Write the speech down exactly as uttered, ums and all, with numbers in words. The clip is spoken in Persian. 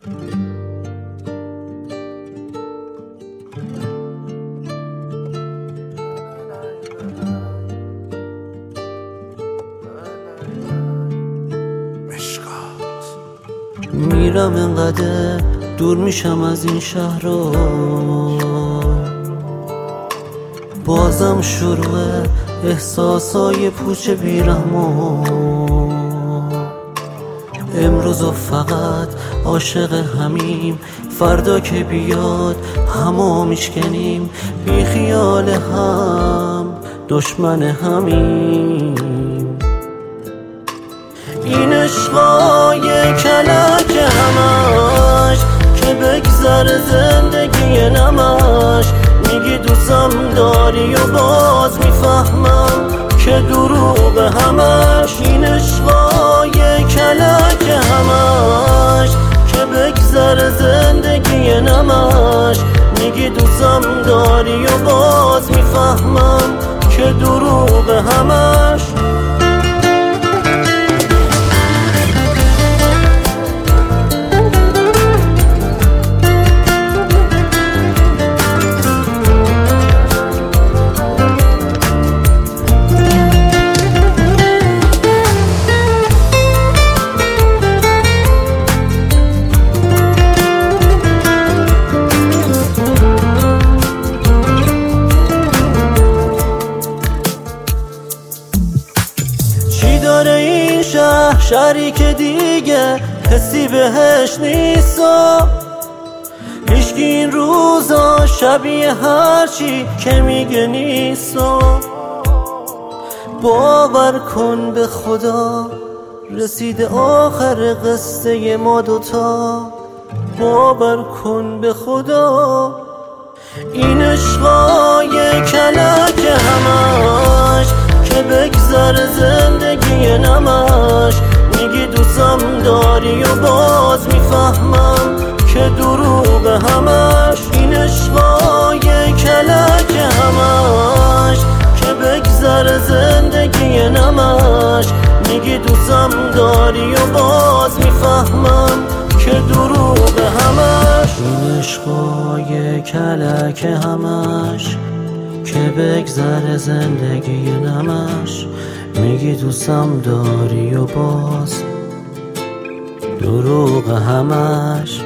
میرم انقدر دور میشم از این شهر رو، بازم شروع احساسای پوچ بیرحمو. امروز و فقط عاشق همیم، فردا که بیاد همو میشکنیم. بی خیال هم دشمن همیم. این عشقای کلک همش که بگذر زندگی نمش. میگی دوستم داری و باز میفهمم که دروغ همش. این عشقای کلک همش که بگذر زندگی نمش. میگی دوستم داری و باز میفهمم که دروغ همش. داره این شهر، شهری که دیگه حسی بهش نیستا. هیچکی این روزا شبیه هرچی که میگه نیستا. باور کن به خدا رسیده آخر قصه ما دوتا. باور کن به خدا این عشقای کلک همش که بگذر زندگی نمش. میگی دوستم داری و باز میفهمم که دروغ همش. این عشقای کلک همش که بگذر زندگی نمش. میگی دوستم داری و باز میفهمم که دروغ همش. این عشقای کلک همش که بگذر زندگی نمش. میگی دوستم داری و باز دروغ همش.